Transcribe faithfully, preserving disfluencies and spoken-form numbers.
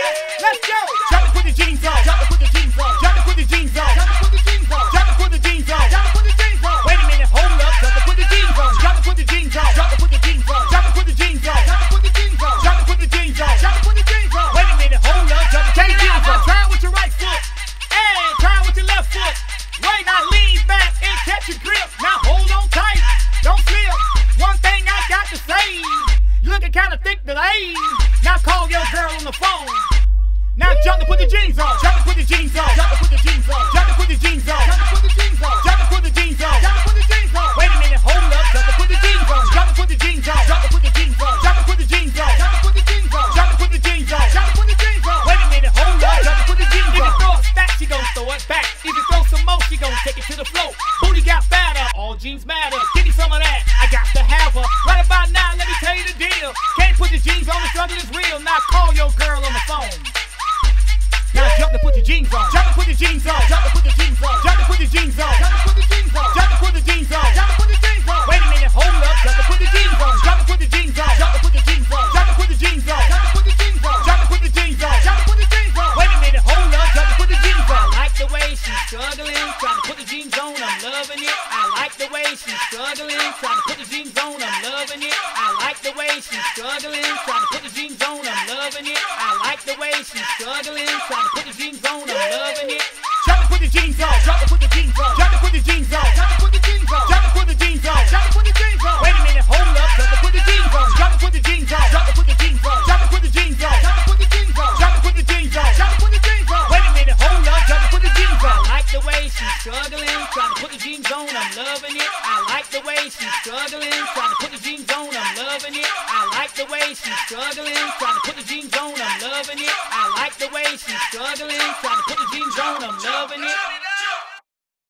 Let's go. Drop to put the jeans on. Drop to put the jeans on. Drop to put the jeans on. Drop to put the jeans on. Drop to put the jeans on. Drop to put the jeans on. Wait a minute, hold up. Drop to put the jeans on. Drop to put the jeans on. Drop to put the jeans on. Drop to put the jeans on. Drop to put the jeans on. Drop to put the jeans on. Drop to put the jeans on. Wait a minute, hold up. Drop to put the jeans on. Try it with your right foot. And try it with your left foot. Wait, now lean back and catch your grip. Now hold on tight. Don't slip. One thing I got to say. You looking kind of thick today. Now call your girl on the phone. Now jump to put the jeans on. Jump to put the jeans on. Jump to put the jeans on. Jump to put the jeans on. Jump to put the jeans on. Jump to put the jeans on. Jump to put the jeans on. Wait a minute, hold up. Jump to put the jeans on. Jump to put the jeans on. Jump to put the jeans on. Jump to put the jeans on. Jump to put the jeans on. Jump to put the jeans on. Jump to put the jeans on. Wait a minute, hold up. Jump to put the jeans on. If you throw a stack, she gon' throw it back. If you throw some more, she gon' take it to the floor. Booty got fatter, all jeans matter. Give me some of that, I got to have her. Right about now, let me tell you the deal. Can't put the jeans on, the struggle is real. Now call your girl on the phone. Now jump to put your jeans on. Jump to put the jeans on. Jump to put the jeans on. Jump to put the jeans on. Jump to put the jeans on. Jump to put the jeans on. Jump to put the jeans on. Wait a minute, hold up. Jump to put the jeans on. Jump to put the jeans on. Jump to put the jeans on. Jump to put the jeans on. Jump to put the jeans on. Jump to put the jeans on. Jump to put the jeans on. Wait a minute, hold up. Jump to put the jeans on. I like the way she's struggling, trying to put the jeans on. I'm loving it. I like the way she's struggling, trying to put the jeans on. I'm loving it. I like the way she's struggling, trying to put the jeans on. I'm loving it. I like the way she's struggling, trying to put the jeans on. I'm loving it. Jump to put the jeans on. Jump to put the jeans on. Jump to put the jeans on. Jump to put the jeans on. Jump to put the jeans on. Jump to put the jeans on. Wait a minute, hold up. Jump to put the jeans on. Jump to put the jeans on. Jump to put the jeans on. Jump to put the jeans on. Jump to put the jeans on. Jump to put the jeans on. Jump to put the jeans on. Wait a minute, hold up. Jump to put the jeans on. I like the way she's struggling, trying to put the jeans on. I'm loving it. I like the way she's struggling, trying to put the jeans on. I'm loving it. I like the way she's struggling, trying to put the jeans on. I'm loving it. I like the way she's struggling, trying to put the jeans on. I'm loving it.